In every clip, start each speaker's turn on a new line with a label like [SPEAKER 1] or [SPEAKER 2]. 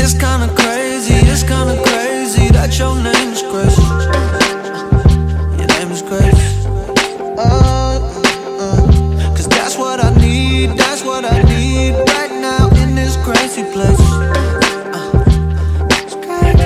[SPEAKER 1] It's kinda crazy that your name is Grace. Your name is Grace. Cause that's what I need right now in this crazy place. It's crazy.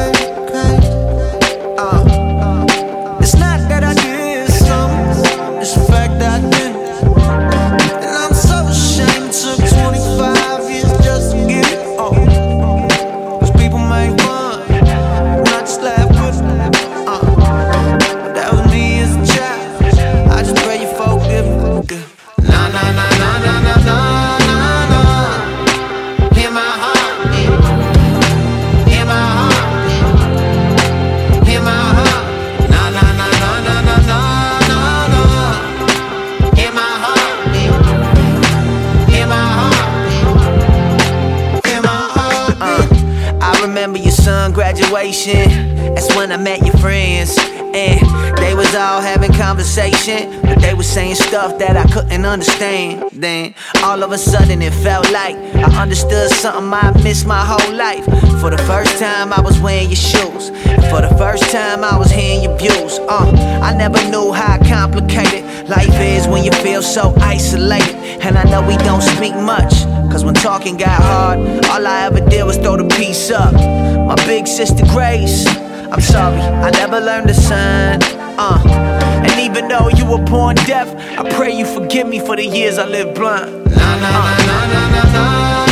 [SPEAKER 1] It's not that I did something, it's the fact that I didn't. And I'm so ashamed, it took 25 years just to get it. Cause people make fun, not just laugh with it. But that was me as a child, I just pray you forgive me. Nah, nah, nah, nah, nah, nah, nah, nah, nah. Hear my heart, hear my heart, hear my heart. Nah, nah, nah, nah, nah, nah, nah, nah, nah. Hear my heart, hear my heart, hear my heart. I remember your son graduation. That's when I met your friends. And they was all having conversation, but they was saying stuff that I couldn't understand. Then all of a sudden it felt like I understood something I missed my whole life. For the first time I was wearing your shoes, and for the first time I was hearing your views. I never knew how complicated life is when you feel so isolated. And I know we don't speak much, cause when talking got hard, all I ever did was throw the piece up. My big sister Grace, I'm sorry, I never learned to sign. And even though you were born deaf, I pray you forgive me for the years I lived blind. Nah, nah, nah, nah, nah, nah, nah.